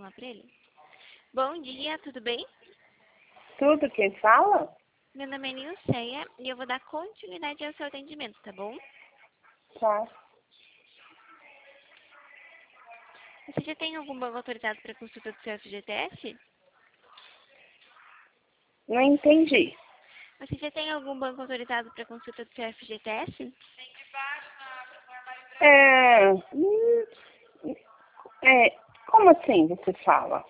lá pra ele. Bom dia, tudo bem? Tudo, quem fala? Meu nome é Nilceia e eu vou dar continuidade ao seu atendimento, tá bom? Tá. Você já tem algum banco autorizado para consulta do seu FGTS? Não entendi. Você já tem algum banco autorizado para consulta do seu FGTS? É, como assim você fala?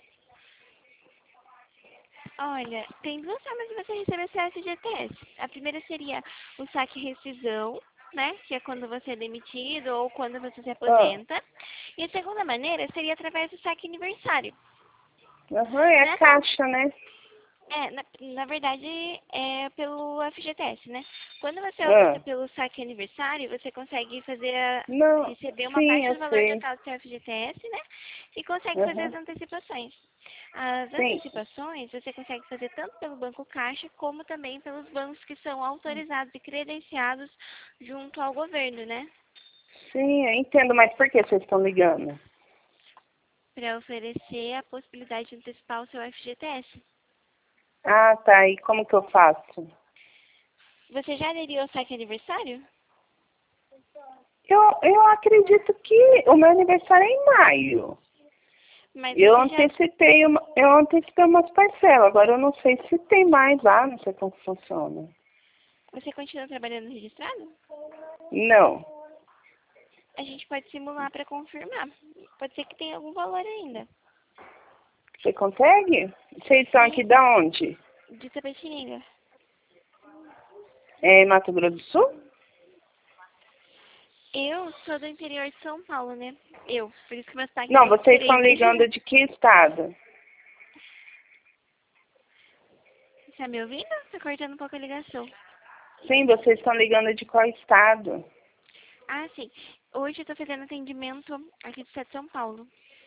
Olha, tem duas formas de você receber seu FGTS. A primeira seria o saque rescisão, né? Que é quando você é demitido ou quando você se Ah, aposenta. E a segunda maneira seria através do saque aniversário. é a Nessa caixa, né? na verdade, é pelo FGTS, né? Quando você opta Ah, pelo saque aniversário, você consegue não, receber uma sim, parte eu do valor sei. total do seu FGTS, né? E consegue fazer as Aham, antecipações. As sim, antecipações você consegue fazer tanto pelo Banco Caixa, como também pelos bancos que são autorizados e credenciados junto ao governo, né? sim, eu entendo, mas por que vocês estão ligando? Para oferecer a possibilidade de antecipar o seu FGTS. Ah, tá, e como que eu faço? Você já aderiu ao saque aniversário? Eu acredito que o meu aniversário é em maio. Mas Eu você já antecipei, eu antecipei umas parcelas, agora eu não sei se tem mais lá, não sei como funciona. Você continua trabalhando registrado? Não. A gente pode simular para confirmar. Pode ser que tenha algum valor ainda. Você consegue? Vocês são aqui Sim, da onde? de Tapetininga. É em Mato Grosso do Sul? Eu sou do interior de São Paulo, né? Por isso que meu sotaque é um Não, pouco vocês estão diferente. ligando de que estado? Tá me ouvindo? Tá cortando um pouco a ligação. Sim, vocês estão ligando de qual estado? Ah, sim. Hoje eu tô fazendo atendimento aqui do estado de São Paulo.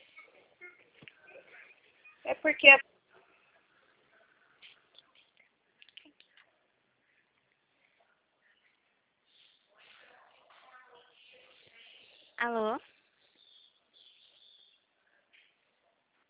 É porque Alô?